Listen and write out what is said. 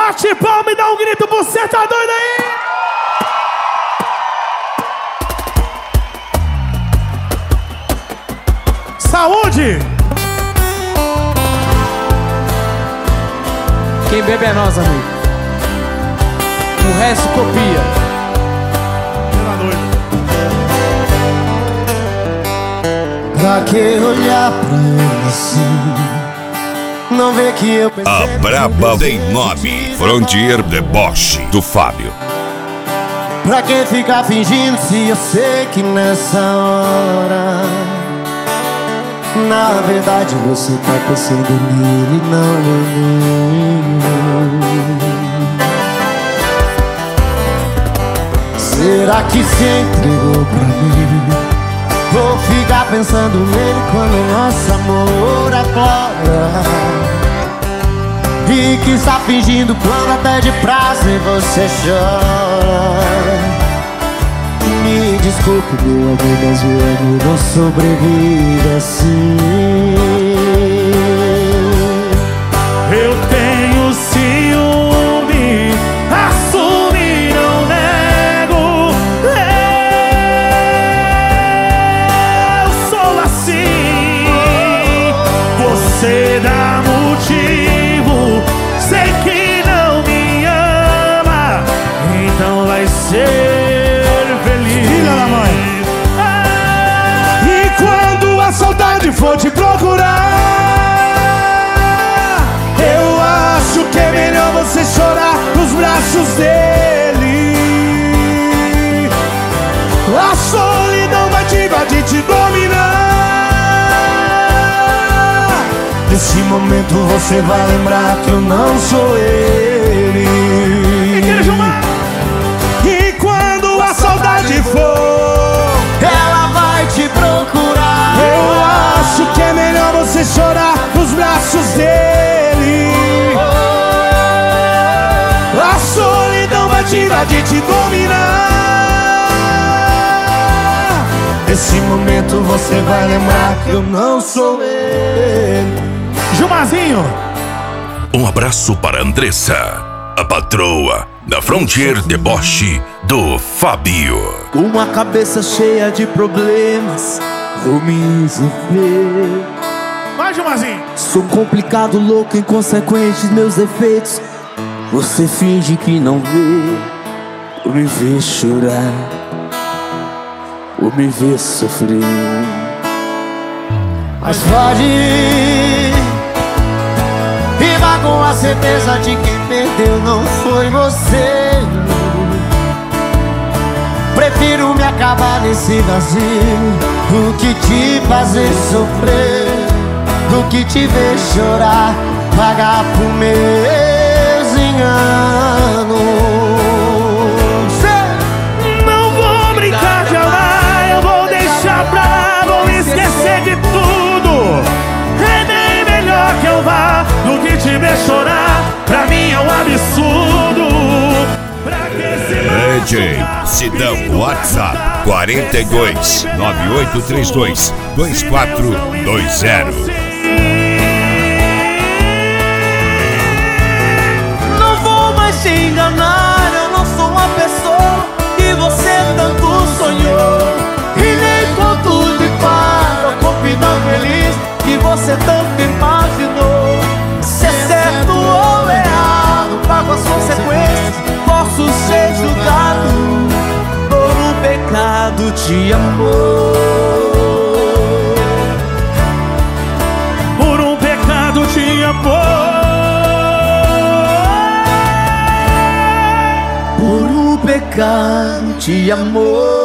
Bate palma e dá um grito, você tá doido aí? Saúde! Quem bebe é nós, amigo. O resto copia. Pela noite. Pra que olhar pra ele assim? Não vê que eu A braba tem nome. Frontier Deboche, do Fábio. Pra que ficar fingindo se eu sei que nessa hora na verdade você tá pensando nele, não em mim. Será que se entregou pra mim? Vou ficar pensando nele quando nosso amor aflora. E que está fingindo quando até de prazer você chora. Me desculpe, meu amor, mas o amor não sobrevive assim. Eu tenho ciúme, assume, não nego. Eu sou assim. Você dá motivo, sei que não me ama, então vai ser feliz. Filha da mãe. E quando a saudade for te procurar, eu acho que é melhor você chorar nos braços dele. A solidão vai te invadir, te dominar. Nesse momento você vai lembrar que eu não sou ele. E quando a saudade for, ela vai te procurar. eu acho que é melhor você chorar nos braços dele. A solidão vai te invadir, te dominar. Nesse momento você vai lembrar que eu não sou ele. Gilmarzinho. Um abraço para Andressa, a patroa da Frontier Deboche, do Fábio. Com a cabeça cheia de problemas, vou me resolver. Vai, Gilmarzinho. Sou complicado, louco, inconsequente, meus defeitos você finge que não vê. Por me ver chorar, por me ver sofrer. Mas pode ir, e vá com a certeza de que perdeu não foi você. Prefiro me acabar nesse vazio do que te fazer sofrer, do que te ver chorar, pagar por meus enganos. Não vou brincar de amar, eu vou deixar pra lá, vou esquecer de tudo. É bem melhor que eu vá do que te ver chorar, pra mim é um absurdo. Pra que se DJ Sidão, WhatsApp 42 9832 2420. Não vou mais te enganar, eu não sou uma pessoa que você tanto sonhou. E nem conto de fato a final feliz que você tanto imaginou. Se é certo ou errado, pago as consequências. Posso ser julgado por um pecado de amor. por um pecado de amor. Por um pecado de amor.